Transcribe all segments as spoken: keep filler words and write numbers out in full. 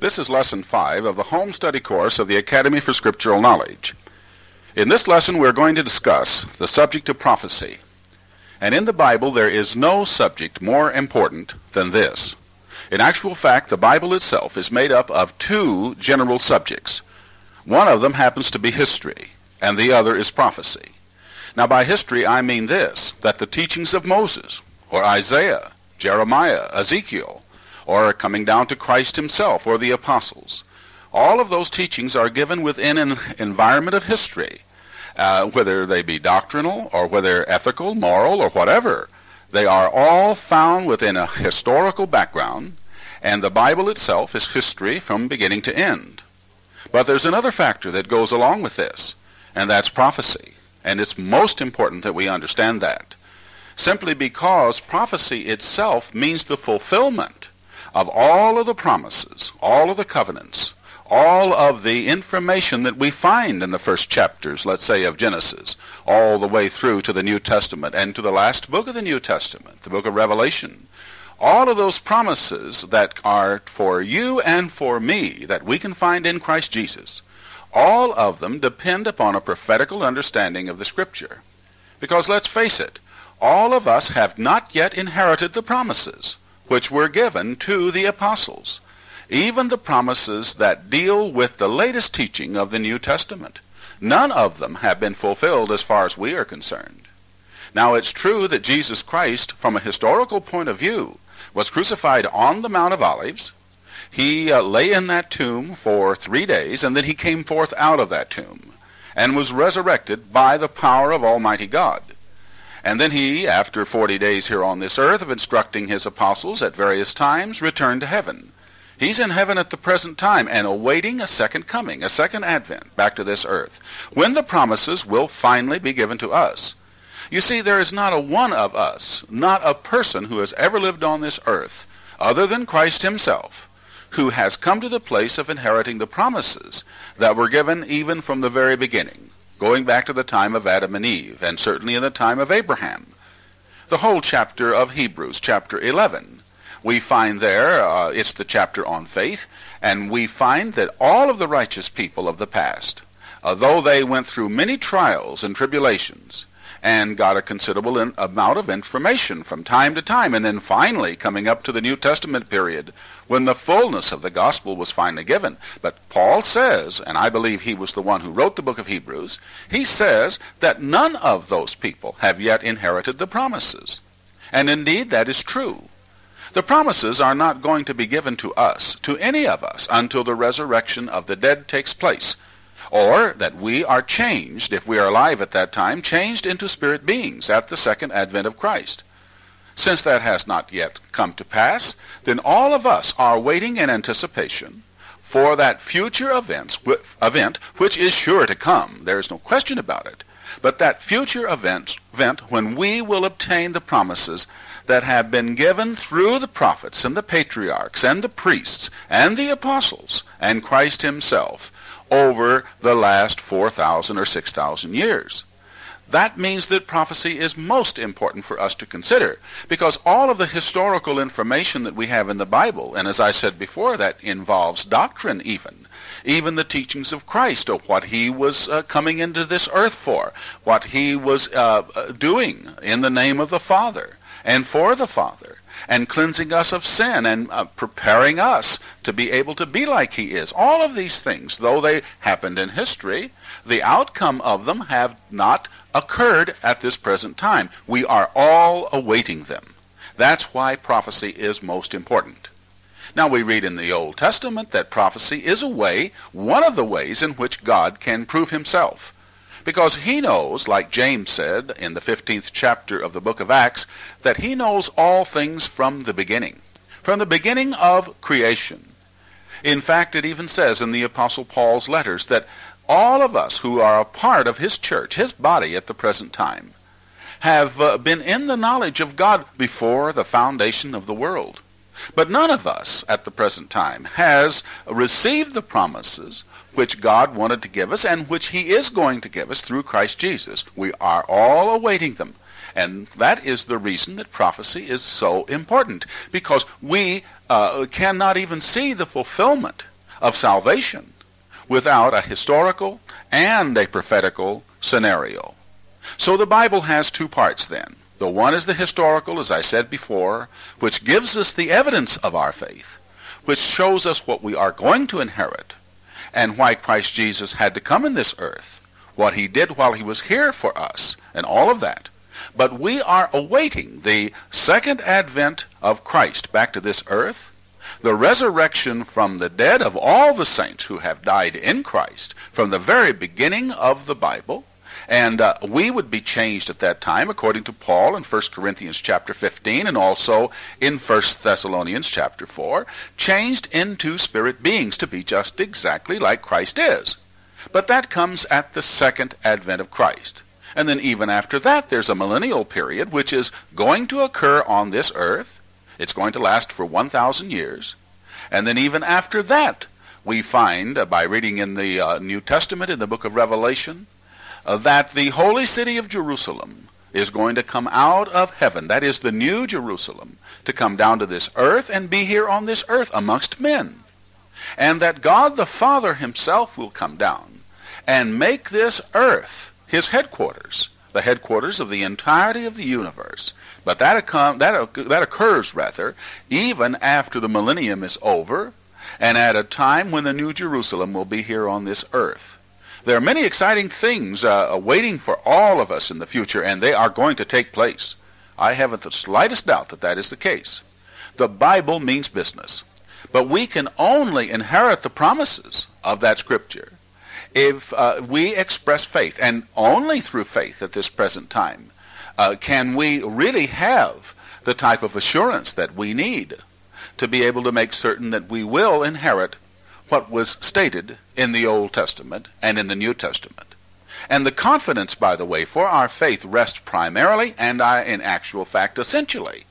This is Lesson five of the Home Study Course of the Academy for Scriptural Knowledge. In this lesson we're going to discuss the subject of prophecy. And in the Bible there is no subject more important than this. In actual fact, the Bible itself is made up of two general subjects. One of them happens to be history, and the other is prophecy. Now by history I mean this, that the teachings of Moses, or Isaiah, Jeremiah, Ezekiel, or coming down to Christ himself or the apostles, all of those teachings are given within an environment of history, uh, whether they be doctrinal or whether ethical, moral, or whatever. They are all found within a historical background, and the Bible itself is history from beginning to end. But there's another factor that goes along with this, and that's prophecy. And it's most important that we understand that, simply because prophecy itself means the fulfillment of all of the promises, all of the covenants, all of the information that we find in the first chapters, let's say, of Genesis, all the way through to the New Testament and to the last book of the New Testament, the book of Revelation. All of those promises that are for you and for me that we can find in Christ Jesus, all of them depend upon a prophetical understanding of the Scripture. Because let's face it, all of us have not yet inherited the promises which were given to the apostles, even the promises that deal with the latest teaching of the New Testament. None of them have been fulfilled as far as we are concerned. Now it's true that Jesus Christ, from a historical point of view, was crucified on the Mount of Olives. He uh, lay in that tomb for three days, and then he came forth out of that tomb and was resurrected by the power of Almighty God. And then he, after forty days here on this earth of instructing his apostles at various times, returned to heaven. He's in heaven at the present time and awaiting a second coming, a second advent back to this earth, when the promises will finally be given to us. You see, there is not a one of us, not a person who has ever lived on this earth, other than Christ himself, who has come to the place of inheriting the promises that were given even from the very beginning, going back to the time of Adam and Eve, and certainly in the time of Abraham. The whole chapter of Hebrews, chapter eleven, we find there, uh, it's the chapter on faith, and we find that all of the righteous people of the past, uh, though they went through many trials and tribulations, and got a considerable in, amount of information from time to time, and then finally coming up to the New Testament period when the fullness of the gospel was finally given. But Paul says, and I believe he was the one who wrote the book of Hebrews, he says that none of those people have yet inherited the promises. And indeed that is true. The promises are not going to be given to us, to any of us, until the resurrection of the dead takes place, or that we are changed, if we are alive at that time, changed into spirit beings at the second advent of Christ. Since that has not yet come to pass, then all of us are waiting in anticipation for that future events, event which is sure to come. There is no question about it. But that future event, event when we will obtain the promises that have been given through the prophets and the patriarchs and the priests and the apostles and Christ himself over the last four thousand or six thousand years. That means that prophecy is most important for us to consider, because all of the historical information that we have in the Bible, and as I said before, that involves doctrine even, even the teachings of Christ, of what he was uh, coming into this earth for, what he was uh, doing in the name of the Father and for the Father, and cleansing us of sin and uh, preparing us to be able to be like he is. All of these things, though they happened in history, the outcome of them have not occurred at this present time. We are all awaiting them. That's why prophecy is most important. Now we read in the Old Testament that prophecy is a way, one of the ways in which God can prove himself. Because he knows, like James said in the fifteenth chapter of the book of Acts, that he knows all things from the beginning, from the beginning of creation. In fact, it even says in the Apostle Paul's letters that all of us who are a part of his church, his body at the present time, have uh, been in the knowledge of God before the foundation of the world. But none of us at the present time has received the promises which God wanted to give us and which he is going to give us through Christ Jesus. We are all awaiting them. And that is the reason that prophecy is so important, because we uh, cannot even see the fulfillment of salvation without a historical and a prophetical scenario. So the Bible has two parts then. The one is the historical, as I said before, which gives us the evidence of our faith, which shows us what we are going to inherit, and why Christ Jesus had to come in this earth, what he did while he was here for us, and all of that. But we are awaiting the second advent of Christ back to this earth, the resurrection from the dead of all the saints who have died in Christ from the very beginning of the Bible. And uh, we would be changed at that time, according to Paul in First Corinthians chapter fifteen, and also in First Thessalonians chapter four, changed into spirit beings to be just exactly like Christ is. But that comes at the second advent of Christ. And then even after that, there's a millennial period which is going to occur on this earth. It's going to last for one thousand years. And then even after that, we find, uh, by reading in the uh, New Testament, in the book of Revelation, Uh, that the holy city of Jerusalem is going to come out of heaven, that is the new Jerusalem, to come down to this earth and be here on this earth amongst men. And that God the Father himself will come down and make this earth his headquarters, the headquarters of the entirety of the universe. But that, occur, that, that occurs, rather, even after the millennium is over, and at a time when the new Jerusalem will be here on this earth. There are many exciting things uh, waiting for all of us in the future, and they are going to take place. I haven't the slightest doubt that that is the case. The Bible means business. But we can only inherit the promises of that Scripture if uh, we express faith, and only through faith at this present time uh, can we really have the type of assurance that we need to be able to make certain that we will inherit what was stated in the Old Testament and in the New Testament. And the confidence, by the way, for our faith rests primarily, and I, in actual fact, essentially,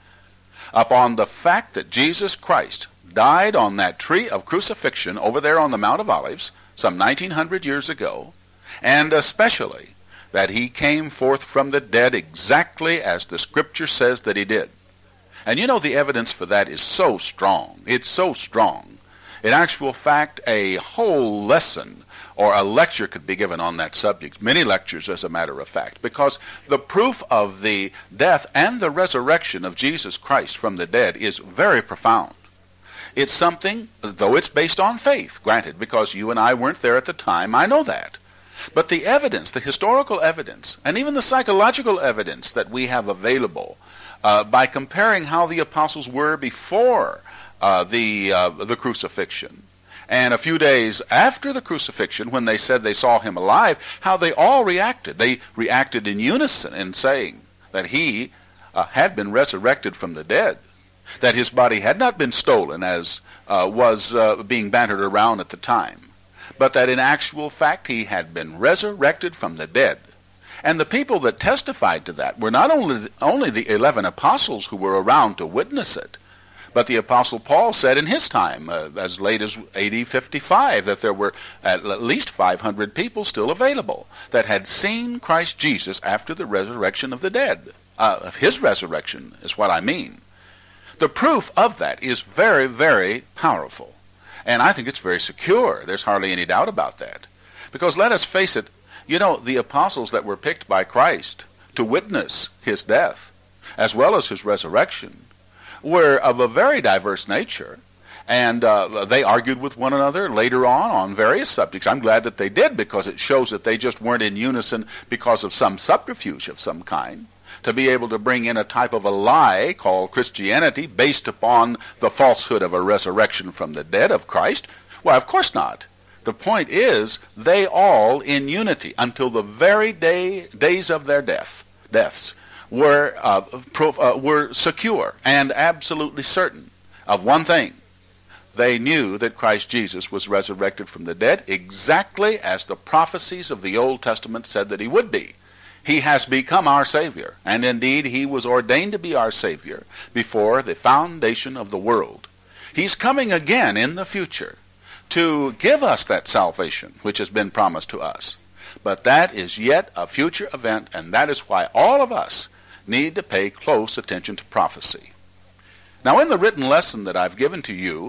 upon the fact that Jesus Christ died on that tree of crucifixion over there on the Mount of Olives some nineteen hundred years ago, and especially that he came forth from the dead exactly as the Scripture says that he did. And you know, the evidence for that is so strong. It's so strong. In actual fact, a whole lesson or a lecture could be given on that subject, many lectures as a matter of fact, because the proof of the death and the resurrection of Jesus Christ from the dead is very profound. It's something, though it's based on faith, granted, because you and I weren't there at the time, I know that. But the evidence, the historical evidence, and even the psychological evidence that we have available uh, by comparing how the apostles were before Uh, the uh, the crucifixion, and a few days after the crucifixion, when they said they saw him alive, how they all reacted. They reacted in unison in saying that he uh, had been resurrected from the dead, that his body had not been stolen as uh, was uh, being bantered around at the time, but that in actual fact he had been resurrected from the dead. And the people that testified to that were not only only the eleven apostles who were around to witness it, but the Apostle Paul said in his time, uh, as late as A D fifty-five, that there were at least five hundred people still available that had seen Christ Jesus after the resurrection of the dead. Uh, of his resurrection is what I mean. The proof of that is very, very powerful. And I think it's very secure. There's hardly any doubt about that. Because let us face it, you know, the apostles that were picked by Christ to witness his death, as well as his resurrection, were of a very diverse nature, and uh, they argued with one another later on on various subjects. I'm glad that they did, because it shows that they just weren't in unison because of some subterfuge of some kind, to be able to bring in a type of a lie called Christianity based upon the falsehood of a resurrection from the dead of Christ. Well, of course not. The point is, they all in unity until the very day days of their death, deaths, were uh, proof, uh, were secure and absolutely certain of one thing. They knew that Christ Jesus was resurrected from the dead exactly as the prophecies of the Old Testament said that he would be. He has become our Savior, and indeed he was ordained to be our Savior before the foundation of the world. He's coming again in the future to give us that salvation which has been promised to us. But that is yet a future event, and that is why all of us need to pay close attention to prophecy. Now, in the written lesson that I've given to you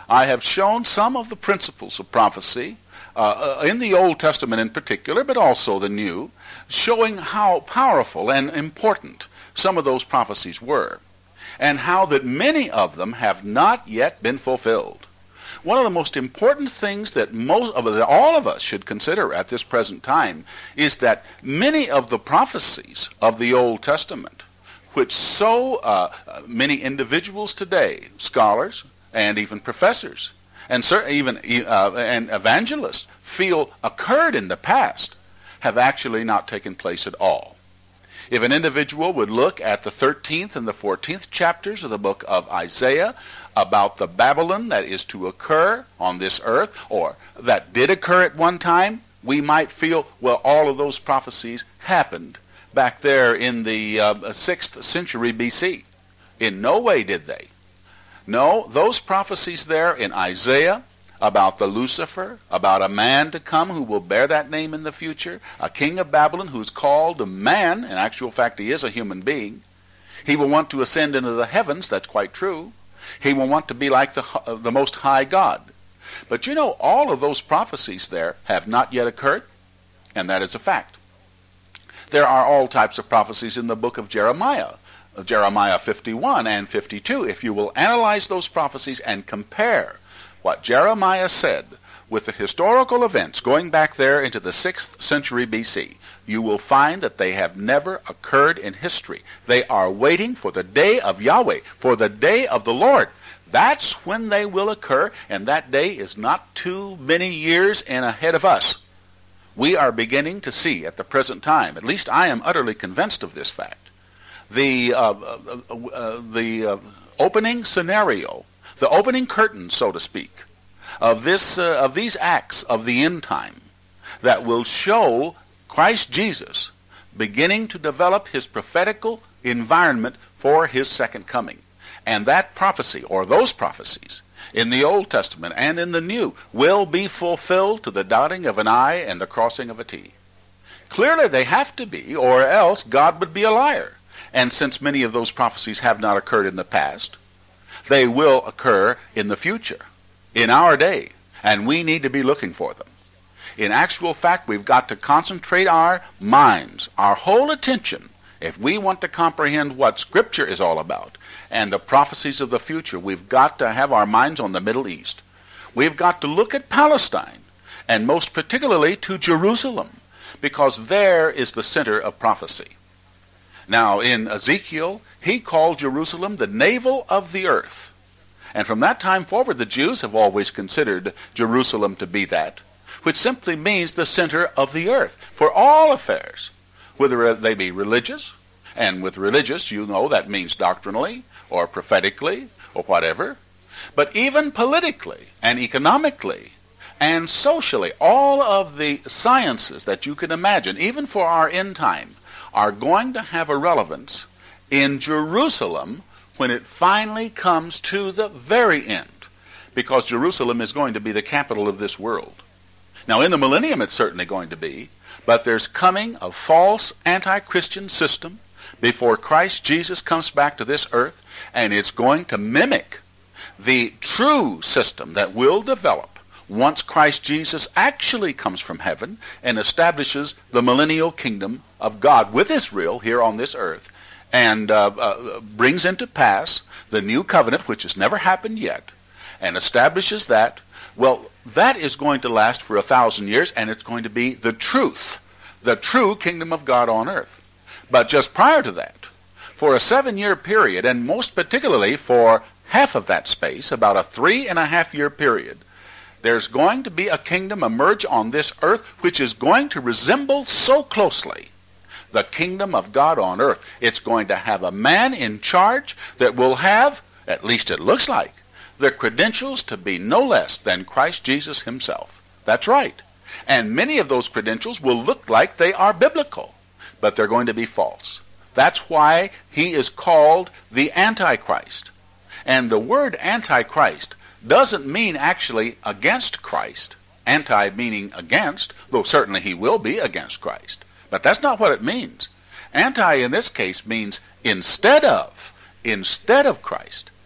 I have shown some of the principles of prophecy, uh, in the Old Testament in particular, but also the New, showing how powerful and important some of those prophecies were, and how that many of them have not yet been fulfilled. One of the most important things that most of that all of us should consider at this present time is that many of the prophecies of the Old Testament, which so uh, many individuals today, scholars and even professors, and certainly even uh, and evangelists feel occurred in the past, have actually not taken place at all. If an individual would look at the thirteenth and the fourteenth chapters of the book of Isaiah about the Babylon that is to occur on this earth, or that did occur at one time, we might feel, well, all of those prophecies happened back there in the uh, sixth century B C. In no way did they. No, those prophecies there in Isaiah about the Lucifer, about a man to come who will bear that name in the future, a king of Babylon who's called a man, in actual fact he is a human being. He will want to ascend into the heavens, that's quite true. He will want to be like the, uh, the Most High God. But you know, all of those prophecies there have not yet occurred, and that is a fact. There are all types of prophecies in the book of Jeremiah, Jeremiah fifty-one and fifty-two. If you will analyze those prophecies and compare what Jeremiah said with the historical events going back there into the sixth century B C, you will find that they have never occurred in history. They are waiting for the day of Yahweh, for the day of the Lord. That's when they will occur, and that day is not too many years in ahead of us. We are beginning to see at the present time, at least I am utterly convinced of this fact, the, uh, uh, uh, the uh, opening scenario, the opening curtain, so to speak, of this uh, of these acts of the end time that will show Christ Jesus beginning to develop his prophetical environment for his second coming. And that prophecy, or those prophecies, in the Old Testament and in the New, will be fulfilled to the dotting of an I and the crossing of a T. Clearly they have to be, or else God would be a liar. And since many of those prophecies have not occurred in the past, they will occur in the future, in our day, and we need to be looking for them. In actual fact, we've got to concentrate our minds, our whole attention, if we want to comprehend what Scripture is all about and the prophecies of the future. We've got to have our minds on the Middle East. We've got to look at Palestine, and most particularly to Jerusalem, because there is the center of prophecy. Now, in Ezekiel, he called Jerusalem the navel of the earth. And from that time forward, the Jews have always considered Jerusalem to be that, which simply means the center of the earth for all affairs, whether they be religious, and with religious, you know, that means doctrinally or prophetically or whatever, but even politically and economically and socially, all of the sciences that you can imagine, even for our end time, are going to have a relevance in Jerusalem when it finally comes to the very end, because Jerusalem is going to be the capital of this world. Now, in the millennium it's certainly going to be, but there's coming a false anti-Christian system before Christ Jesus comes back to this earth, and it's going to mimic the true system that will develop once Christ Jesus actually comes from heaven and establishes the millennial kingdom of God with Israel here on this earth, and uh, uh, brings into pass the new covenant, which has never happened yet, and establishes that. Well, that is going to last for a thousand years, and it's going to be the truth, the true kingdom of God on earth. But just prior to that, for a seven-year period, and most particularly for half of that space, about a three and a half year period, there's going to be a kingdom emerge on this earth which is going to resemble so closely the kingdom of God on earth. It's going to have a man in charge that will have, at least it looks like, the credentials to be no less than Christ Jesus himself. That's right. And many of those credentials will look like they are biblical, but they're going to be false. That's why he is called the Antichrist. And the word Antichrist doesn't mean actually against Christ. Anti meaning against, though certainly he will be against Christ. But that's not what it means. Anti in this case means instead of, instead of Christ.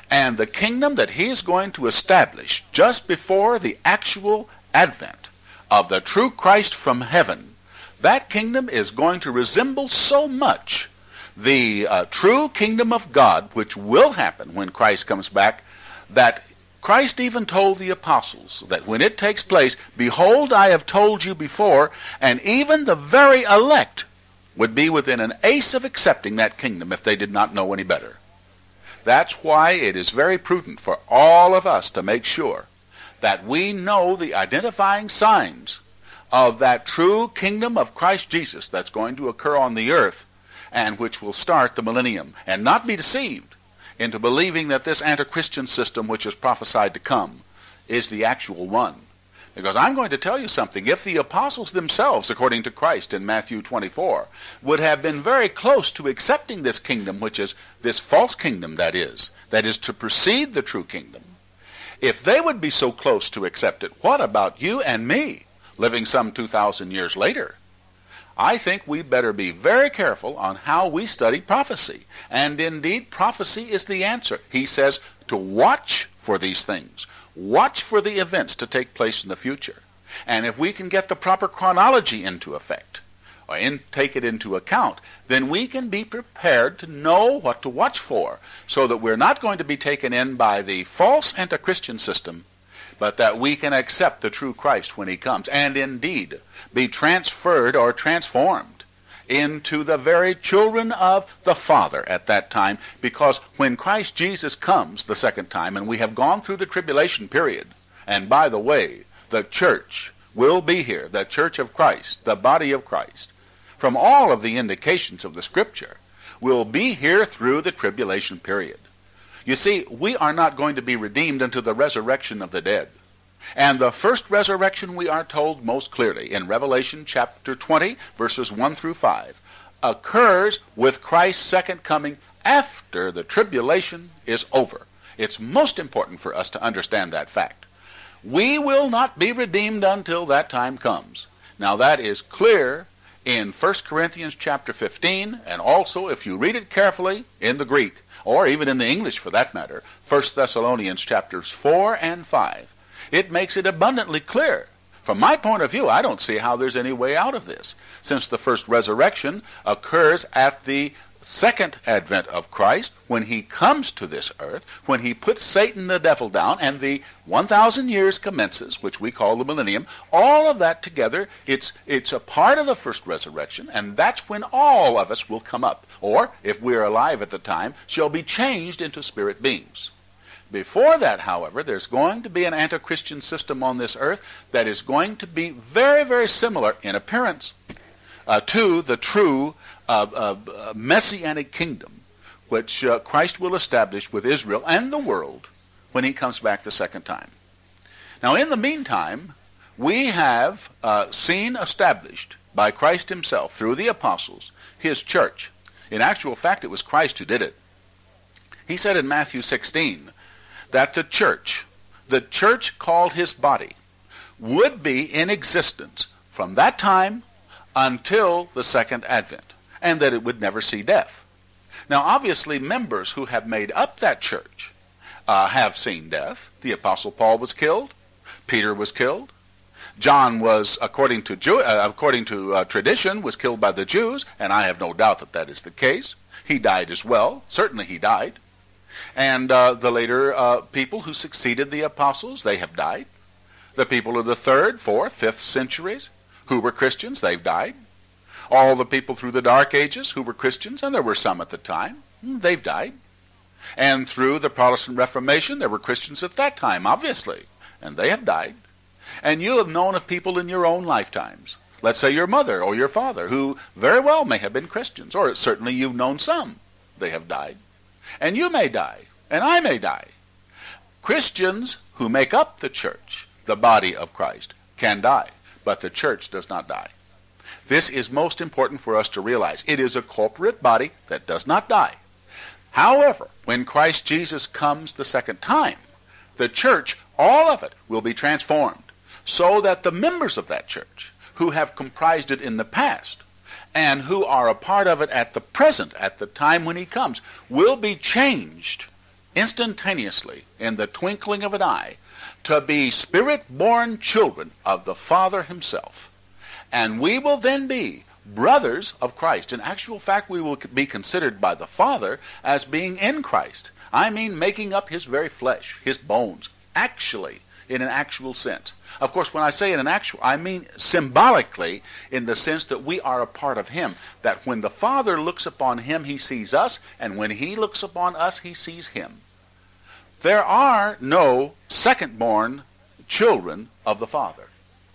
And the kingdom that he is going to establish just before the actual advent of the true Christ from heaven, that kingdom is going to resemble so much the uh, true kingdom of God, which will happen when Christ comes back, that Christ even told the apostles that when it takes place, behold, I have told you before, and even the very elect would be within an ace of accepting that kingdom if they did not know any better. That's why it is very prudent for all of us to make sure that we know the identifying signs of that true kingdom of Christ Jesus that's going to occur on the earth and which will start the millennium, and not be deceived into believing that this anti-Christian system which is prophesied to come is the actual one. Because I'm going to tell you something. If the apostles themselves, according to Christ in Matthew twenty-four, would have been very close to accepting this kingdom, which is this false kingdom that is, that is to precede the true kingdom, if they would be so close to accept it, what about you and me, living some two thousand years later? I think we better be very careful on how we study prophecy. And indeed, prophecy is the answer. He says to watch for these things. Watch for the events to take place in the future. And if we can get the proper chronology into effect, or in, take it into account, then we can be prepared to know what to watch for, so that we're not going to be taken in by the false anti-Christian system, but that we can accept the true Christ when he comes, and indeed be transferred or transformed into the very children of the Father at that time, because when Christ Jesus comes the second time, and we have gone through the tribulation period, and by the way, the church will be here, the church of Christ, the body of Christ, from all of the indications of the Scripture, will be here through the tribulation period. You see, we are not going to be redeemed until the resurrection of the dead. And the first resurrection, we are told most clearly in Revelation chapter twenty, verses one through five, occurs with Christ's second coming after the tribulation is over. It's most important for us to understand that fact. We will not be redeemed until that time comes. Now that is clear in First Corinthians chapter fifteen, and also if you read it carefully in the Greek, or even in the English for that matter, First Thessalonians chapters four and five. It makes it abundantly clear. From my point of view, I don't see how there's any way out of this, since the first resurrection occurs at the second advent of Christ, when he comes to this earth, when he puts Satan the devil down, and the one thousand years commences, which we call the millennium. All of that together, it's, it's a part of the first resurrection, and that's when all of us will come up, or, if we're alive at the time, shall be changed into spirit beings. Before that, however, there's going to be an anti-Christian system on this earth that is going to be very, very similar in appearance uh, to the true uh, uh, messianic kingdom which uh, Christ will establish with Israel and the world when he comes back the second time. Now, in the meantime, we have uh, seen established by Christ himself through the apostles his church. In actual fact, it was Christ who did it. He said in Matthew sixteen that the church, the church called his body, would be in existence from that time until the second advent, and that it would never see death. Now, obviously, members who have made up that church uh, have seen death. The Apostle Paul was killed. Peter was killed. John was, according to Jew, uh, according to uh, tradition, was killed by the Jews, and I have no doubt that that is the case. He died as well. Certainly he died. And uh, the later uh, people who succeeded the apostles, they have died. The people of the third, fourth, fifth centuries who were Christians, they've died. All the people through the Dark Ages who were Christians, and there were some at the time, they've died. And through the Protestant Reformation, there were Christians at that time, obviously, and they have died. And you have known of people in your own lifetimes, let's say your mother or your father, who very well may have been Christians, or certainly you've known some. They have died. And you may die, and I may die. Christians who make up the church, the body of Christ, can die, but the church does not die. This is most important for us to realize. It is a corporate body that does not die. However, when Christ Jesus comes the second time, the church, all of it, will be transformed, so that the members of that church, who have comprised it in the past, and who are a part of it at the present, at the time when he comes, will be changed instantaneously, in the twinkling of an eye, to be spirit-born children of the Father himself. And we will then be brothers of Christ. In actual fact, we will be considered by the Father as being in Christ. I mean making up his very flesh, his bones, actually, in an actual sense. Of course, when I say in an actual, I mean symbolically, in the sense that we are a part of him. That when the Father looks upon him, he sees us, and when he looks upon us, he sees him. There are no second-born children of the Father.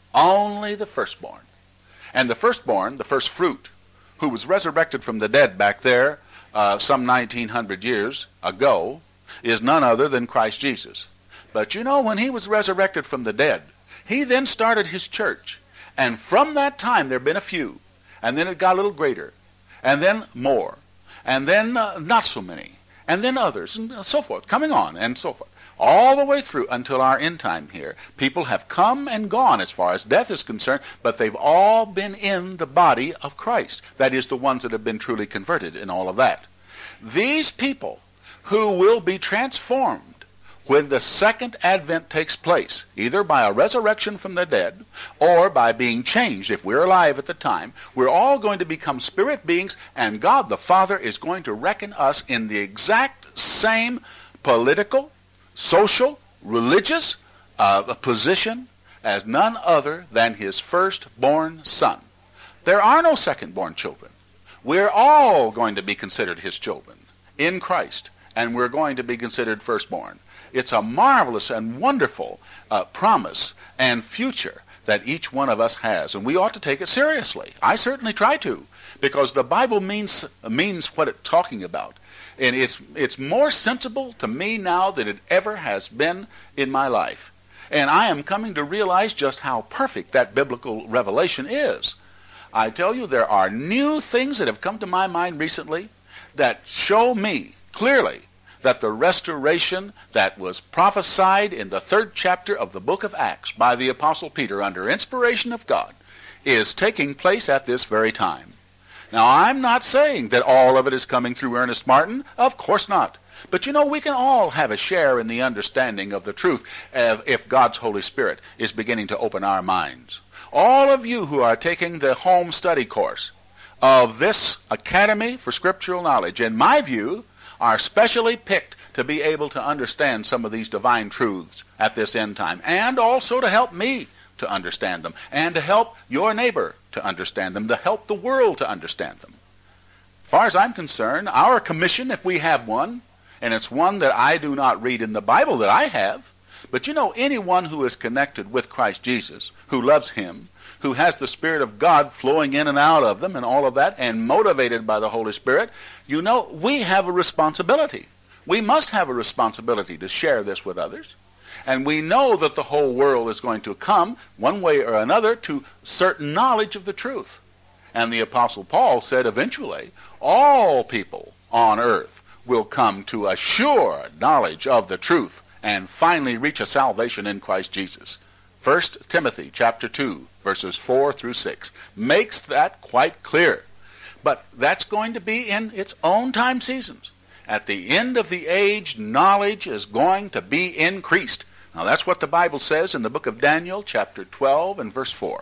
Only the firstborn. And the firstborn, the first fruit, who was resurrected from the dead back there uh, some nineteen hundred years ago, is none other than Christ Jesus. But you know, when he was resurrected from the dead, he then started his church. And from that time, there have been a few. And then it got a little greater. And then more. And then uh, not so many. And then others, and so forth, coming on, and so forth. All the way through until our end time here. People have come and gone as far as death is concerned, but they've all been in the body of Christ. That is, the ones that have been truly converted and all of that. These people who will be transformed when the second advent takes place, either by a resurrection from the dead or by being changed, if we're alive at the time, we're all going to become spirit beings, and God the Father is going to reckon us in the exact same political, social, religious uh, position as none other than his firstborn son. There are no second-born children. We're all going to be considered his children in Christ, and we're going to be considered firstborn. It's a marvelous and wonderful uh, promise and future that each one of us has, and we ought to take it seriously. I certainly try to, because the Bible means means what it's talking about. And it's it's more sensible to me now than it ever has been in my life. And I am coming to realize just how perfect that biblical revelation is. I tell you, there are new things that have come to my mind recently that show me clearly that the restoration that was prophesied in the third chapter of the book of Acts by the Apostle Peter under inspiration of God is taking place at this very time. Now, I'm not saying that all of it is coming through Ernest Martin. Of course not. But you know, we can all have a share in the understanding of the truth if God's Holy Spirit is beginning to open our minds. All of you who are taking the home study course of this Academy for Scriptural Knowledge, in my view, are specially picked to be able to understand some of these divine truths at this end time, and also to help me to understand them, and to help your neighbor to understand them, to help the world to understand them. As far as I'm concerned, our commission, if we have one, and it's one that I do not read in the Bible that I have, but you know, anyone who is connected with Christ Jesus, who loves him, who has the Spirit of God flowing in and out of them and all of that, and motivated by the Holy Spirit, you know, we have a responsibility. We must have a responsibility to share this with others. And we know that the whole world is going to come, one way or another, to certain knowledge of the truth. And the Apostle Paul said eventually, all people on earth will come to a sure knowledge of the truth and finally reach a salvation in Christ Jesus. First Timothy chapter two, verses four through six, makes that quite clear. But that's going to be in its own time seasons. At the end of the age, knowledge is going to be increased. Now that's what the Bible says in the book of Daniel, chapter twelve and verse four.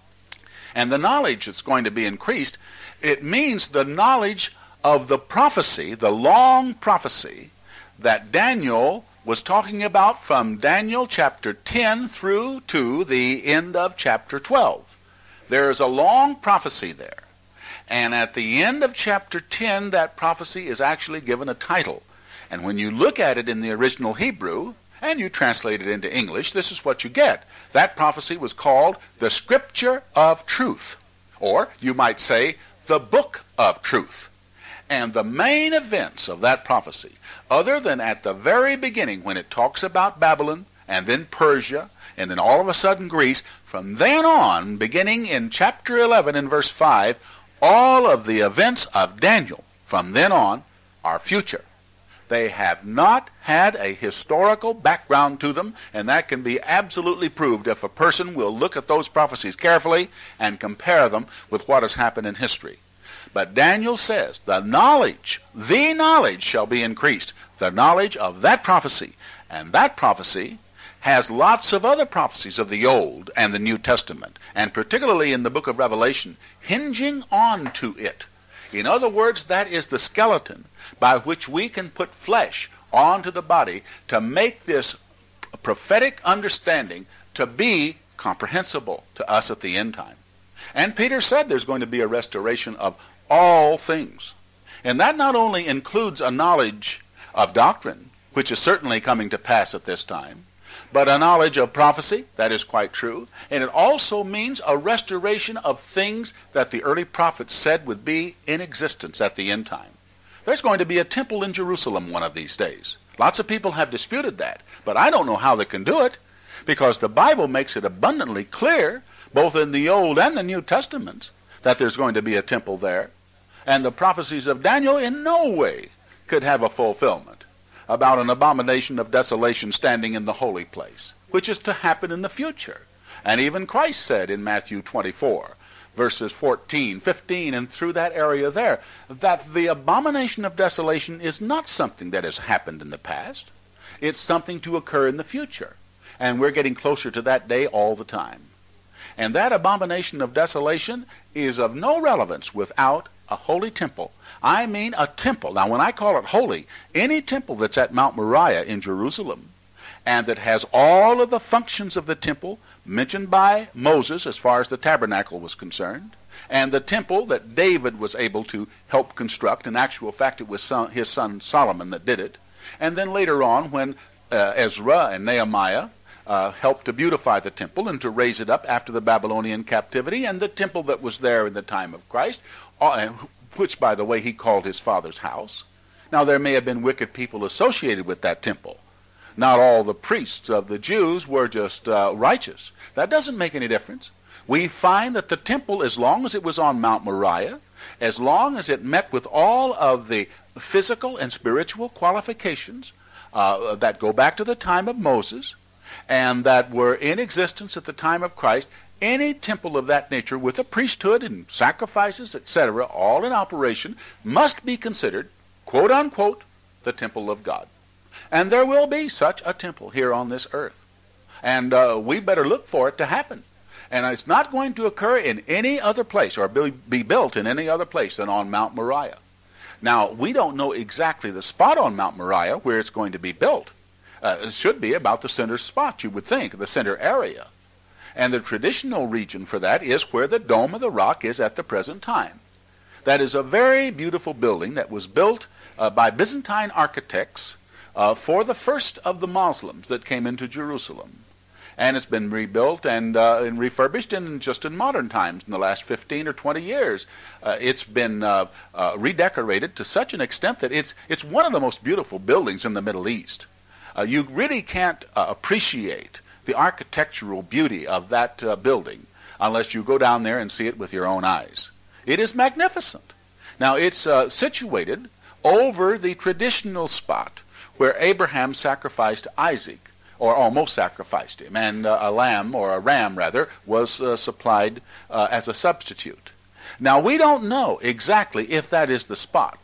And the knowledge that's going to be increased, it means the knowledge of the prophecy, the long prophecy that Daniel was talking about from Daniel chapter ten through to the end of chapter twelve. There is a long prophecy there. And at the end of chapter ten, that prophecy is actually given a title. And when you look at it in the original Hebrew, and you translate it into English, this is what you get. That prophecy was called the Scripture of Truth. Or you might say, the Book of Truth. And the main events of that prophecy, other than at the very beginning when it talks about Babylon, and then Persia, and then all of a sudden Greece, from then on, beginning in chapter eleven and verse five, all of the events of Daniel from then on are future. They have not had a historical background to them, and that can be absolutely proved if a person will look at those prophecies carefully and compare them with what has happened in history. But Daniel says the knowledge, the knowledge shall be increased, the knowledge of that prophecy. And that prophecy has lots of other prophecies of the Old and the New Testament, and particularly in the book of Revelation, hinging on to it. In other words, that is the skeleton by which we can put flesh onto the body to make this prophetic understanding to be comprehensible to us at the end time. And Peter said there's going to be a restoration of all things. And that not only includes a knowledge of doctrine, which is certainly coming to pass at this time, but a knowledge of prophecy, that is quite true, and it also means a restoration of things that the early prophets said would be in existence at the end time. There's going to be a temple in Jerusalem one of these days. Lots of people have disputed that, but I don't know how they can do it, because the Bible makes it abundantly clear, both in the Old and the New Testaments, that there's going to be a temple there. And the prophecies of Daniel in no way could have a fulfillment about an abomination of desolation standing in the holy place, which is to happen in the future. And even Christ said in Matthew twenty-four, verses fourteen, fifteen, and through that area there, that the abomination of desolation is not something that has happened in the past. It's something to occur in the future. And we're getting closer to that day all the time. And that abomination of desolation is of no relevance without a holy temple. I mean a temple. Now, when I call it holy, any temple that's at Mount Moriah in Jerusalem and that has all of the functions of the temple mentioned by Moses as far as the tabernacle was concerned, and the temple that David was able to help construct, in actual fact it was son, his son Solomon that did it, and then later on when uh, Ezra and Nehemiah Uh, helped to beautify the temple and to raise it up after the Babylonian captivity, and the temple that was there in the time of Christ, uh, which, by the way, he called his father's house. Now, there may have been wicked people associated with that temple. Not all the priests of the Jews were just uh, righteous. That doesn't make any difference. We find that the temple, as long as it was on Mount Moriah, as long as it met with all of the physical and spiritual qualifications uh, that go back to the time of Moses, and that were in existence at the time of Christ, any temple of that nature with a priesthood and sacrifices, et cetera, all in operation, must be considered, quote unquote, the temple of God. And there will be such a temple here on this earth. And uh, we better look for it to happen. And it's not going to occur in any other place or be, be built in any other place than on Mount Moriah. Now, we don't know exactly the spot on Mount Moriah where it's going to be built. Uh, it should be about the center spot, you would think, the center area. And the traditional region for that is where the Dome of the Rock is at the present time. That is a very beautiful building that was built uh, by Byzantine architects uh, for the first of the Muslims that came into Jerusalem. And it's been rebuilt and, uh, and refurbished in just in modern times in the last fifteen or twenty years. Uh, it's been uh, uh, redecorated to such an extent that it's, it's one of the most beautiful buildings in the Middle East. Uh, you really can't uh, appreciate the architectural beauty of that uh, building unless you go down there and see it with your own eyes. It is magnificent. Now, it's uh, situated over the traditional spot where Abraham sacrificed Isaac, or almost sacrificed him, and uh, a lamb, or a ram rather, was uh, supplied uh, as a substitute. Now, we don't know exactly if that is the spot.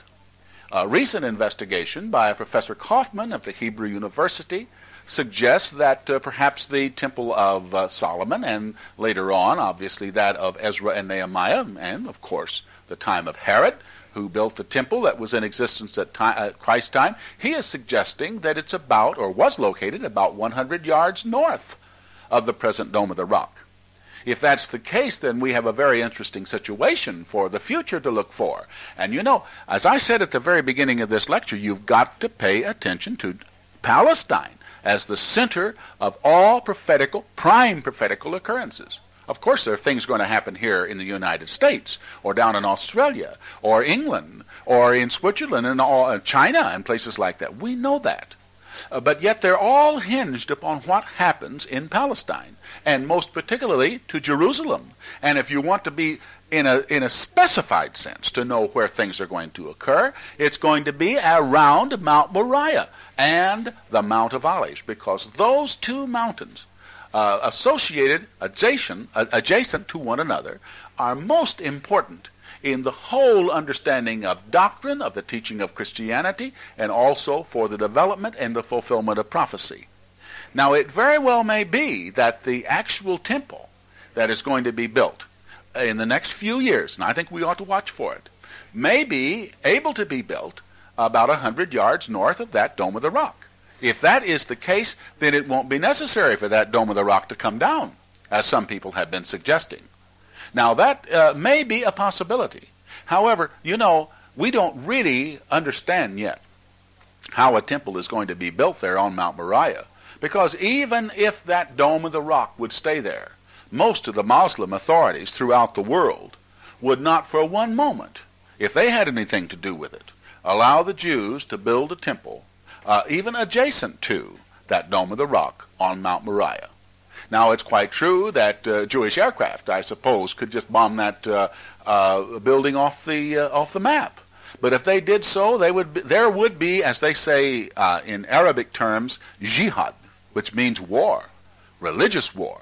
A recent investigation by Professor Kaufman of the Hebrew University suggests that uh, perhaps the Temple of uh, Solomon, and later on, obviously, that of Ezra and Nehemiah, and, of course, the time of Herod, who built the temple that was in existence at, time, at Christ's time, he is suggesting that it's about, or was located, about one hundred yards north of the present Dome of the Rock. If that's the case, then we have a very interesting situation for the future to look for. And you know, as I said at the very beginning of this lecture, you've got to pay attention to Palestine as the center of all prophetical, prime prophetical occurrences. Of course, there are things going to happen here in the United States, or down in Australia, or England, or in Switzerland, and all, uh, China, and places like that. We know that. Uh, but yet they're all hinged upon what happens in Palestine, and most particularly to Jerusalem. And if you want to be in a in a specified sense to know where things are going to occur, it's going to be around Mount Moriah and the Mount of Olives, because those two mountains, uh, associated, adjacent, uh, adjacent to one another, are most important in the whole understanding of doctrine, of the teaching of Christianity, and also for the development and the fulfillment of prophecy. Now, it very well may be that the actual temple that is going to be built in the next few years, and I think we ought to watch for it, may be able to be built about a hundred yards north of that Dome of the Rock. If that is the case, then it won't be necessary for that Dome of the Rock to come down, as some people have been suggesting. Now, that uh, may be a possibility. However, you know, we don't really understand yet how a temple is going to be built there on Mount Moriah, because even if that Dome of the Rock would stay there, most of the Muslim authorities throughout the world would not for one moment, if they had anything to do with it, allow the Jews to build a temple uh, even adjacent to that Dome of the Rock on Mount Moriah. Now, it's quite true that uh, Jewish aircraft, I suppose, could just bomb that uh, uh, building off the uh, off the map. But if they did so, they would be, there would be, as they say uh, in Arabic terms, jihad, which means war, religious war.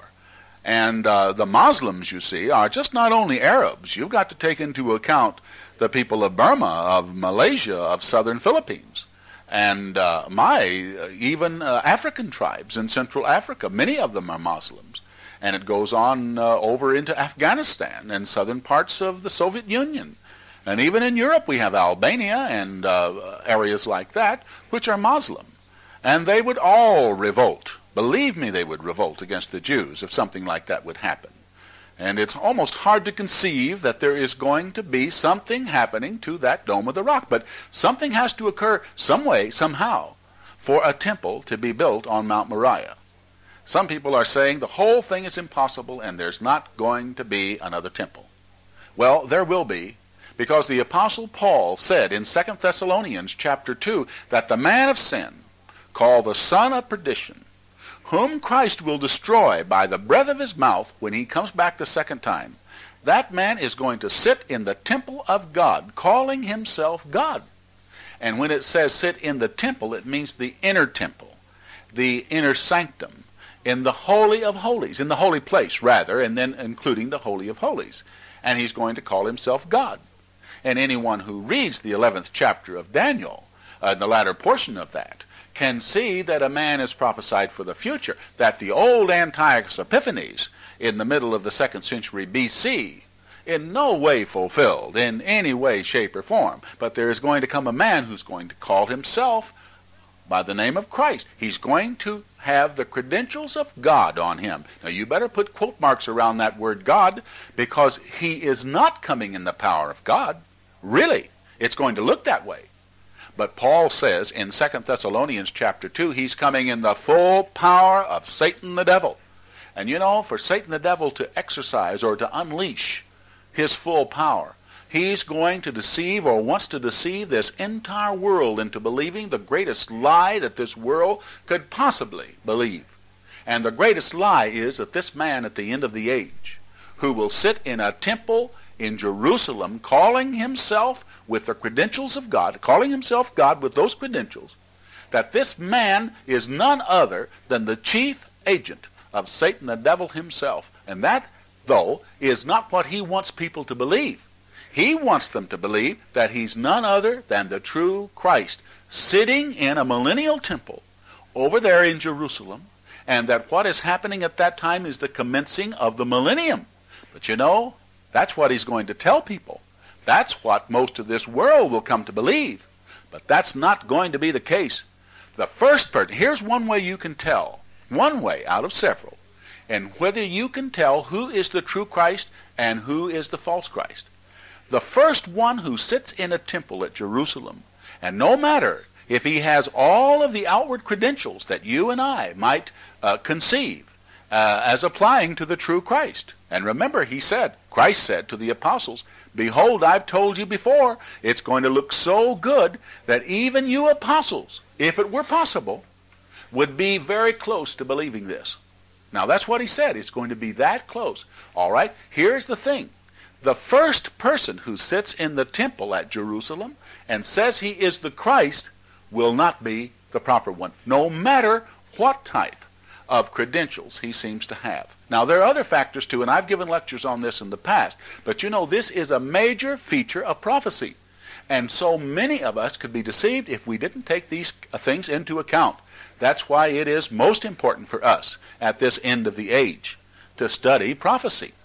And uh, the Muslims, you see, are just not only Arabs. You've got to take into account the people of Burma, of Malaysia, of southern Philippines, and uh, my, uh, even uh, African tribes in Central Africa. Many of them are Muslims. And it goes on uh, over into Afghanistan and southern parts of the Soviet Union. And even in Europe we have Albania and uh, areas like that, which are Muslim. And they would all revolt. Believe me, they would revolt against the Jews if something like that would happen. And it's almost hard to conceive that there is going to be something happening to that Dome of the Rock. But something has to occur some way, somehow, for a temple to be built on Mount Moriah. Some people are saying the whole thing is impossible and there's not going to be another temple. Well, there will be, because the Apostle Paul said in Second Thessalonians chapter two that the man of sin, called the son of perdition, whom Christ will destroy by the breath of his mouth when he comes back the second time, that man is going to sit in the temple of God, calling himself God. And when it says sit in the temple, it means the inner temple, the inner sanctum, in the Holy of Holies, in the holy place, rather, and then including the Holy of Holies. And he's going to call himself God. And anyone who reads the eleventh chapter of Daniel, uh, the latter portion of that, can see that a man is prophesied for the future, that the old Antiochus Epiphanes in the middle of the second century B C in no way fulfilled in any way, shape, or form. But there is going to come a man who's going to call himself by the name of Christ. He's going to have the credentials of God on him. Now you better put quote marks around that word God, because he is not coming in the power of God. Really, it's going to look that way. But Paul says in Second Thessalonians chapter two, he's coming in the full power of Satan the devil. And you know, for Satan the devil to exercise or to unleash his full power, he's going to deceive or wants to deceive this entire world into believing the greatest lie that this world could possibly believe. And the greatest lie is that this man at the end of the age, who will sit in a temple in Jerusalem, calling himself with the credentials of God, calling himself God with those credentials, that this man is none other than the chief agent of Satan the devil himself. And that, though, is not what he wants people to believe. He wants them to believe that he's none other than the true Christ, sitting in a millennial temple over there in Jerusalem, and that what is happening at that time is the commencing of the millennium. But you know, that's what he's going to tell people. That's what most of this world will come to believe. But that's not going to be the case. The first person, here's one way you can tell, one way out of several, and whether you can tell who is the true Christ and who is the false Christ. The first one who sits in a temple at Jerusalem, and no matter if he has all of the outward credentials that you and I might uh, conceive uh, as applying to the true Christ. And remember, he said, Christ said to the apostles, behold, I've told you before, it's going to look so good that even you apostles, if it were possible, would be very close to believing this. Now that's what he said, it's going to be that close. All right, here's the thing. The first person who sits in the temple at Jerusalem and says he is the Christ will not be the proper one, no matter what type of credentials he seems to have. Now, there are other factors too, and I've given lectures on this in the past, but you know, this is a major feature of prophecy. And so many of us could be deceived if we didn't take these things into account. That's why it is most important for us at this end of the age to study prophecy.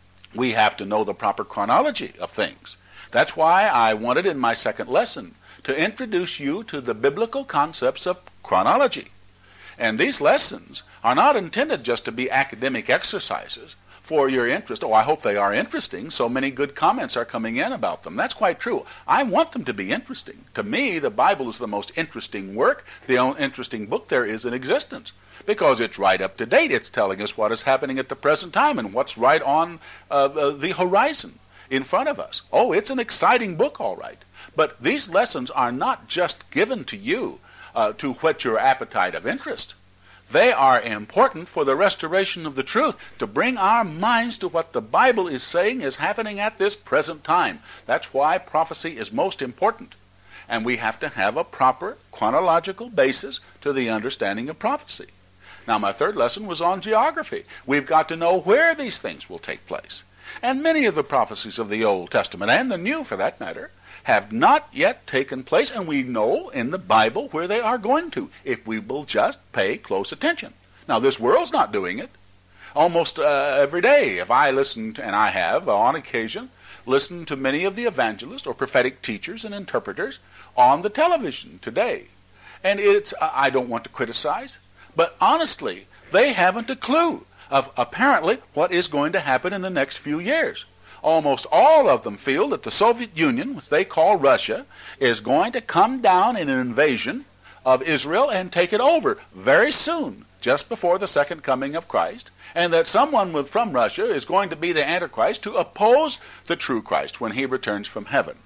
We have to know the proper chronology of things. That's why I wanted in my second lesson to introduce you to the biblical concepts of chronology. And these lessons are not intended just to be academic exercises for your interest. Oh, I hope they are interesting. So many good comments are coming in about them. That's quite true. I want them to be interesting. To me, the Bible is the most interesting work, the only interesting book there is in existence, because it's right up to date. It's telling us what is happening at the present time and what's right on uh, the horizon in front of us. Oh, it's an exciting book, all right. But these lessons are not just given to you uh, to whet your appetite of interest. They are important for the restoration of the truth, to bring our minds to what the Bible is saying is happening at this present time. That's why prophecy is most important. And we have to have a proper chronological basis to the understanding of prophecy. Now, my third lesson was on geography. We've got to know where these things will take place. And many of the prophecies of the Old Testament, and the New for that matter, have not yet taken place, and we know in the Bible where they are going to, if we will just pay close attention. Now, this world's not doing it. Almost uh, every day, if I listen to, and I have, on occasion, listened to many of the evangelists or prophetic teachers and interpreters on the television today. And it's, I don't want to criticize, but honestly, they haven't a clue of apparently what is going to happen in the next few years. Almost all of them feel that the Soviet Union, which they call Russia, is going to come down in an invasion of Israel and take it over very soon, just before the second coming of Christ, and that someone from Russia is going to be the Antichrist to oppose the true Christ when he returns from heaven.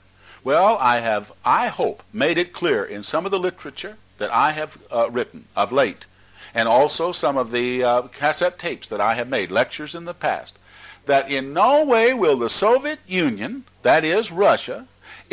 Well, I have, I hope, made it clear in some of the literature that I have uh, written of late, and also some of the uh, cassette tapes that I have made, lectures in the past, that in no way will the Soviet Union, that is Russia,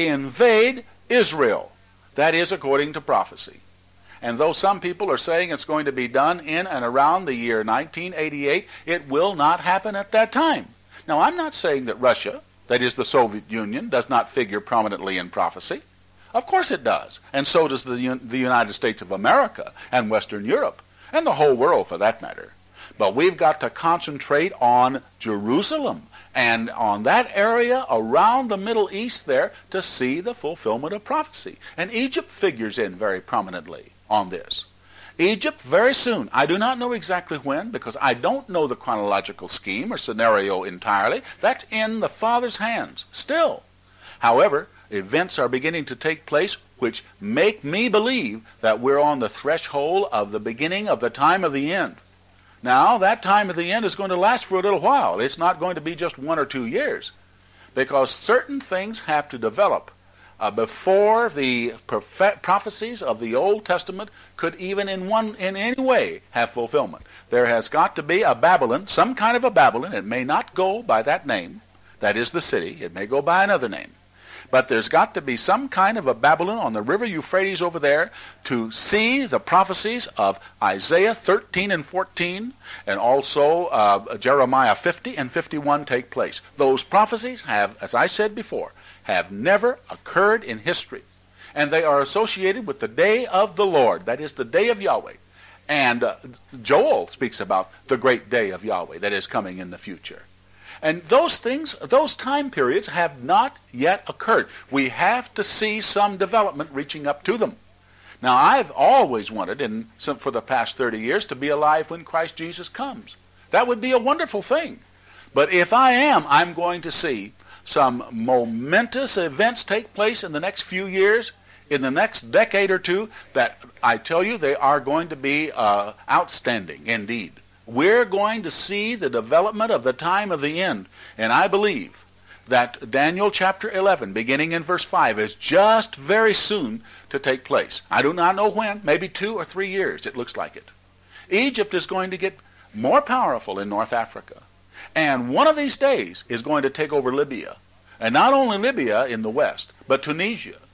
invade Israel. That is according to prophecy. And though some people are saying it's going to be done in and around the year nineteen eighty-eight, it will not happen at that time. Now, I'm not saying that Russia, that is the Soviet Union, does not figure prominently in prophecy. Of course it does. And so does the, the United States of America and Western Europe, and the whole world for that matter. But we've got to concentrate on Jerusalem and on that area around the Middle East there to see the fulfillment of prophecy. And Egypt figures in very prominently on this. Egypt very soon. I do not know exactly when, because I don't know the chronological scheme or scenario entirely. That's in the Father's hands still. However, events are beginning to take place which make me believe that we're on the threshold of the beginning of the time of the end. Now, that time of the end is going to last for a little while. It's not going to be just one or two years, because certain things have to develop uh, before the prophet- prophecies of the Old Testament could even in one in any way have fulfillment. There has got to be a Babylon, some kind of a Babylon. It may not go by that name. That is the city. It may go by another name. But there's got to be some kind of a Babylon on the river Euphrates over there to see the prophecies of Isaiah thirteen and fourteen, and also uh, Jeremiah fifty and fifty-one take place. Those prophecies have, as I said before, have never occurred in history. And they are associated with the day of the Lord, that is the day of Yahweh. And uh, Joel speaks about the great day of Yahweh that is coming in the future. And those things, those time periods have not yet occurred. We have to see some development reaching up to them. Now, I've always wanted, in some, for the past thirty years, to be alive when Christ Jesus comes. That would be a wonderful thing. But if I am, I'm going to see some momentous events take place in the next few years, in the next decade or two, that I tell you they are going to be uh, outstanding indeed. We're going to see the development of the time of the end. And I believe that Daniel chapter eleven, beginning in verse five, is just very soon to take place. I do not know when, maybe two or three years, it looks like it. Egypt is going to get more powerful in North Africa. And one of these days is going to take over Libya. And not only Libya in the west, but Tunisia.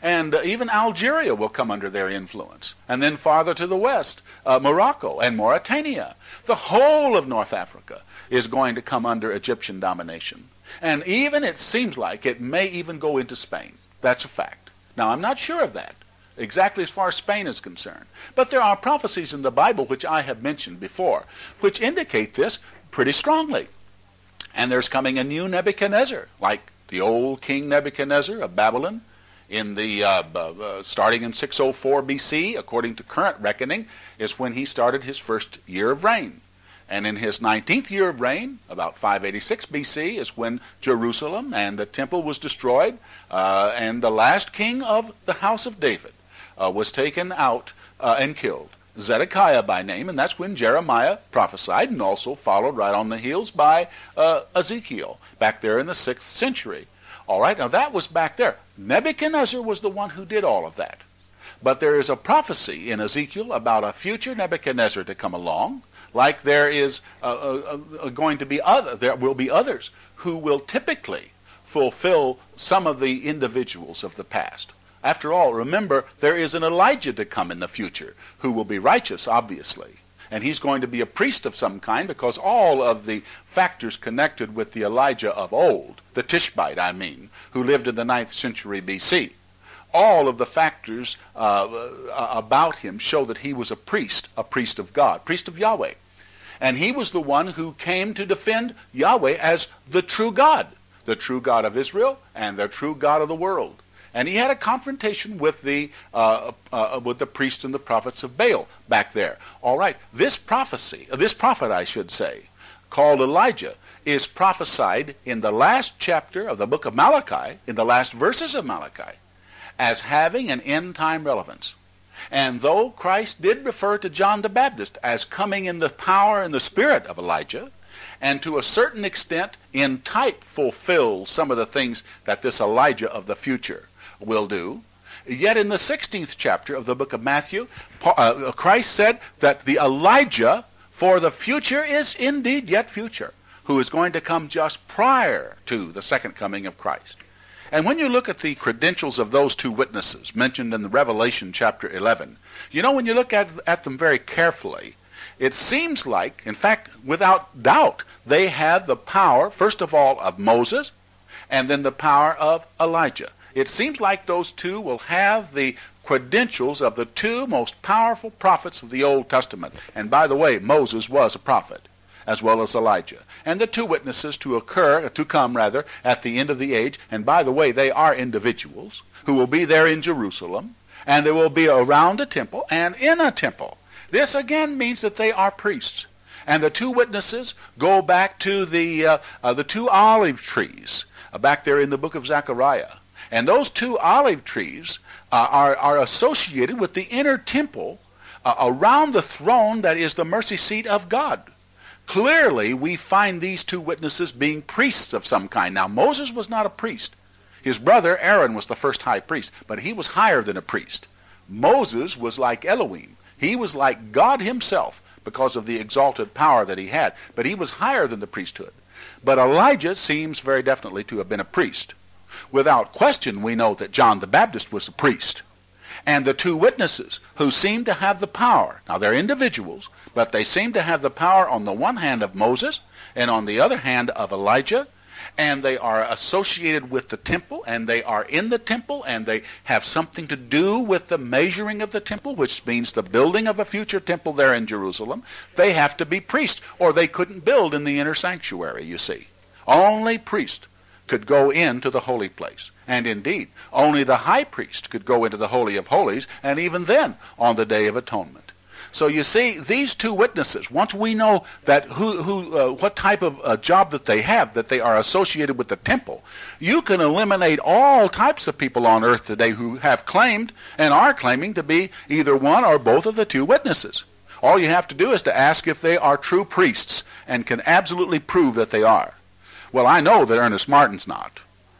And uh, even Algeria will come under their influence. And then farther to the west, uh, Morocco and Mauritania. The whole of North Africa is going to come under Egyptian domination. And even it seems like it may even go into Spain. That's a fact. Now, I'm not sure of that, exactly as far as Spain is concerned. But there are prophecies in the Bible, which I have mentioned before, which indicate this pretty strongly. And there's coming a new Nebuchadnezzar, like the old King Nebuchadnezzar of Babylon, in the uh, uh, starting in six oh four B C, according to current reckoning, is when he started his first year of reign. And in his nineteenth year of reign, about five eighty-six B C, is when Jerusalem and the temple was destroyed, uh, and the last king of the house of David uh, was taken out uh, and killed. Zedekiah by name, and that's when Jeremiah prophesied, and also followed right on the heels by uh, Ezekiel, back there in the sixth century. All right, now that was back there. Nebuchadnezzar was the one who did all of that. But there is a prophecy in Ezekiel about a future Nebuchadnezzar to come along, like there is uh, uh, uh, going to be other, there will be others who will typically fulfill some of the individuals of the past. After all, remember, there is an Elijah to come in the future who will be righteous, obviously. And he's going to be a priest of some kind, because all of the factors connected with the Elijah of old, the Tishbite, I mean, who lived in the ninth century B C, all of the factors uh, about him show that he was a priest, a priest of God, priest of Yahweh. And he was the one who came to defend Yahweh as the true God, the true God of Israel and the true God of the world. And he had a confrontation with the uh, uh, with the priests and the prophets of Baal back there. All right, this prophecy, this prophet, I should say, called Elijah, is prophesied in the last chapter of the book of Malachi, in the last verses of Malachi, as having an end-time relevance. And though Christ did refer to John the Baptist as coming in the power and the spirit of Elijah, and to a certain extent in type fulfill some of the things that this Elijah of the future will do, yet in the sixteenth chapter of the book of Matthew, uh, Christ said that the Elijah for the future is indeed yet future, who is going to come just prior to the second coming of Christ. And when you look at the credentials of those two witnesses mentioned in the Revelation chapter eleven, you know, when you look at, at them very carefully, it seems like, in fact, without doubt, they have the power, first of all, of Moses, and then the power of Elijah. It seems like those two will have the credentials of the two most powerful prophets of the Old Testament. And by the way, Moses was a prophet, as well as Elijah. And the two witnesses to occur, to come rather, at the end of the age. And by the way, they are individuals who will be there in Jerusalem, and they will be around a temple and in a temple. This again means that they are priests. And the two witnesses go back to the uh, uh, the two olive trees uh, back there in the book of Zechariah. And those two olive trees uh, are, are associated with the inner temple uh, around the throne that is the mercy seat of God. Clearly, we find these two witnesses being priests of some kind. Now, Moses was not a priest. His brother Aaron was the first high priest, but he was higher than a priest. Moses was like Elohim. He was like God himself because of the exalted power that he had, but he was higher than the priesthood. But Elijah seems very definitely to have been a priest. Without question, we know that John the Baptist was a priest. And the two witnesses who seem to have the power, now they're individuals, but they seem to have the power on the one hand of Moses and on the other hand of Elijah, and they are associated with the temple, and they are in the temple, and they have something to do with the measuring of the temple, which means the building of a future temple there in Jerusalem. They have to be priests, or they couldn't build in the inner sanctuary, you see. Only priests could go into the holy place. And indeed, only the high priest could go into the Holy of Holies, and even then on the Day of Atonement. So you see, these two witnesses, once we know that who, who, uh, what type of uh, job that they have, that they are associated with the temple, you can eliminate all types of people on earth today who have claimed and are claiming to be either one or both of the two witnesses. All you have to do is to ask if they are true priests and can absolutely prove that they are. Well, I know that Ernest Martin's not.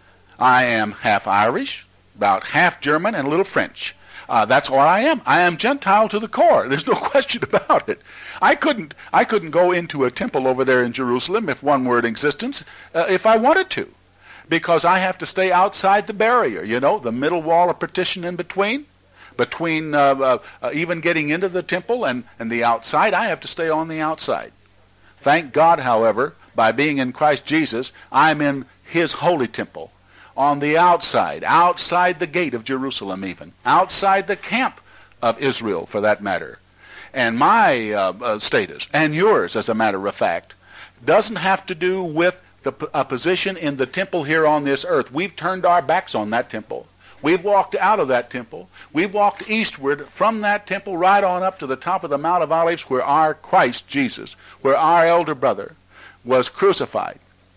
I am half Irish, about half German, and a little French. Uh, that's what I am. I am Gentile to the core. There's no question about it. I couldn't I couldn't go into a temple over there in Jerusalem, if one were in existence, uh, if I wanted to. because I have to stay outside the barrier, you know, the middle wall of partition in between, between uh, uh, uh, even getting into the temple and, and the outside. I have to stay on the outside. Thank God, however, by being in Christ Jesus, I'm in his holy temple, on the outside, outside the gate of Jerusalem even, outside the camp of Israel, for that matter. And my uh, uh, status, and yours, as a matter of fact, doesn't have to do with the p- a position in the temple here on this earth. We've turned our backs on that temple. We've walked out of that temple. We've walked eastward from that temple right on up to the top of the Mount of Olives, where our Christ Jesus, where our elder brother was crucified,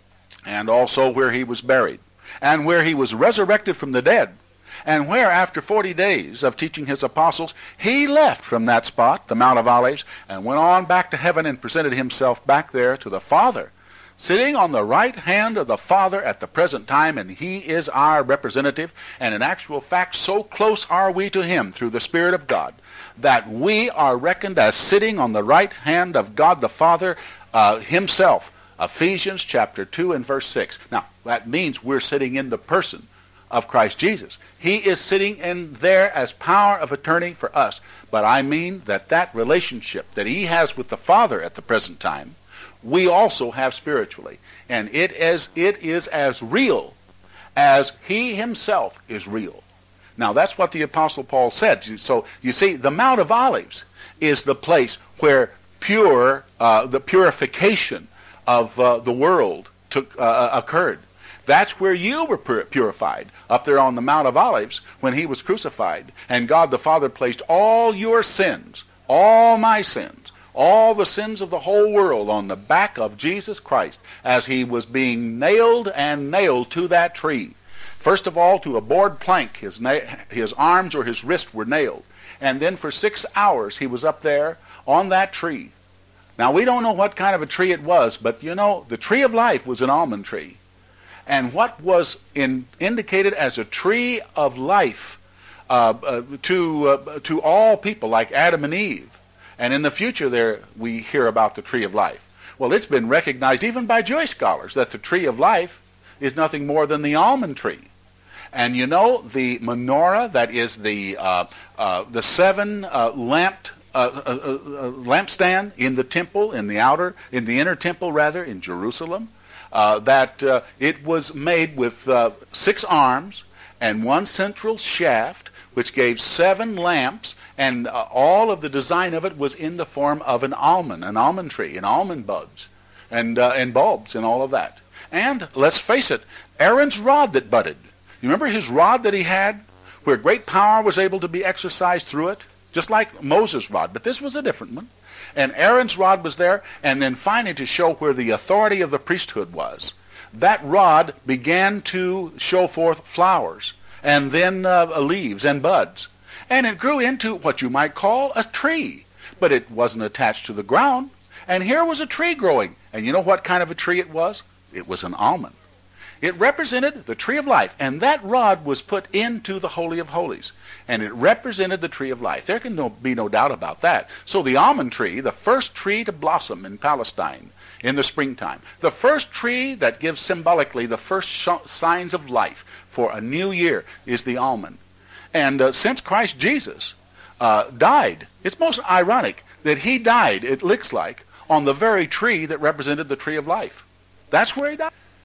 and also where he was buried, and where he was resurrected from the dead, and where after forty days of teaching his apostles, he left from that spot, the Mount of Olives, and went on back to heaven and presented himself back there to the Father, sitting on the right hand of the Father at the present time, and he is our representative. And in actual fact, so close are we to him through the Spirit of God, that we are reckoned as sitting on the right hand of God the Father uh, himself. Ephesians chapter two and verse six. Now, that means we're sitting in the person of Christ Jesus. He is sitting in there as power of attorney for us. But I mean that that relationship that he has with the Father at the present time, we also have spiritually. And it is, it is as real as he himself is real. Now, that's what the Apostle Paul said. So, you see, the Mount of Olives is the place where pure, uh, the purification of uh, the world took uh, occurred. That's where you were purified, up there on the Mount of Olives when he was crucified. And God the Father placed all your sins, all my sins, all the sins of the whole world on the back of Jesus Christ as he was being nailed and nailed to that tree. First of all, to a board plank, his, na- his arms or his wrist were nailed. And then for six hours he was up there on that tree. Now, we don't know what kind of a tree it was, but you know, the tree of life was an almond tree. And what was in, indicated as a tree of life uh, uh, to uh, to all people, like Adam and Eve, and in the future there we hear about the tree of life. Well, it's been recognized even by Jewish scholars that the tree of life is nothing more than the almond tree. And you know, the menorah, that is the uh, uh, the seven uh, lamped uh, uh, uh, lampstand in the temple, in the outer, in the inner temple rather, in Jerusalem. Uh, that uh, it was made with uh, six arms and one central shaft, which gave seven lamps, and uh, all of the design of it was in the form of an almond, an almond tree, and almond buds, and uh, and bulbs, and all of that. And let's face it, Aaron's rod that budded. You remember his rod that he had, where great power was able to be exercised through it, just like Moses' rod, but this was a different one. And Aaron's rod was there, and then finally to show where the authority of the priesthood was, that rod began to show forth flowers, and then uh, leaves and buds. And it grew into what you might call a tree, but it wasn't attached to the ground. And here was a tree growing, and you know what kind of a tree it was? It was an almond. It represented the tree of life, and that rod was put into the Holy of Holies, and it represented the tree of life. There can no, be no doubt about that. So the almond tree, the first tree to blossom in Palestine in the springtime, the first tree that gives symbolically the first sh- signs of life for a new year, is the almond. And uh, since Christ Jesus uh, died, it's most ironic that he died, it looks like, on the very tree that represented the tree of life. That's where he died.